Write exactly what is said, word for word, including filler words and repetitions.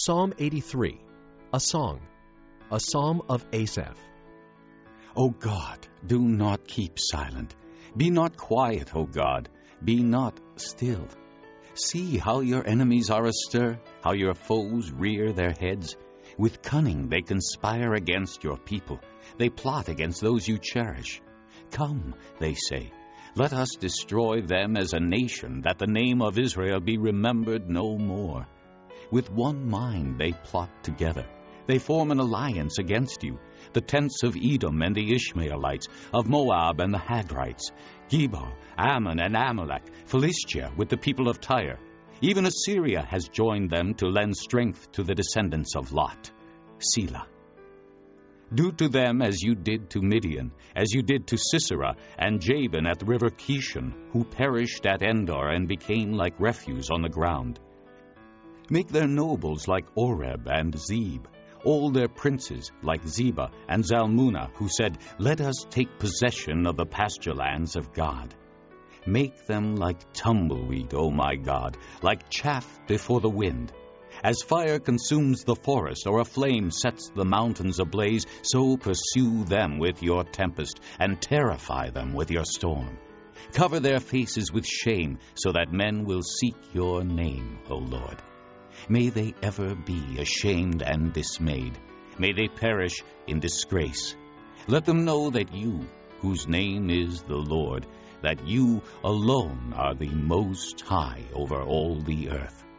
Psalm eighty-three, a song, a psalm of Asaph. O God, do not keep silent. Be not quiet, O God. Be not still. See how your enemies are astir, how your foes rear their heads. With cunning they conspire against your people. They plot against those you cherish. Come, they say, let us destroy them as a nation, that the name of Israel be remembered no more. With one mind they plot together. They form an alliance against you, the tents of Edom and the Ishmaelites, of Moab and the Hagrites, Gebal, Ammon and Amalek, Philistia with the people of Tyre. Even Assyria has joined them to lend strength to the descendants of Lot. Selah. Do to them as you did to Midian, as you did to Sisera and Jabin at the river Kishon, who perished at Endor and became like refuse on the ground. Make their nobles like Oreb and Zeb, all their princes like Zebah and Zalmunna, who said, let us take possession of the pasture lands of God. Make them like tumbleweed, O my God, like chaff before the wind. As fire consumes the forest, or a flame sets the mountains ablaze, so pursue them with your tempest, and terrify them with your storm. Cover their faces with shame, so that men will seek your name, O Lord. May they ever be ashamed and dismayed. May they perish in disgrace. Let them know that you, whose name is the Lord, that you alone are the Most High over all the earth.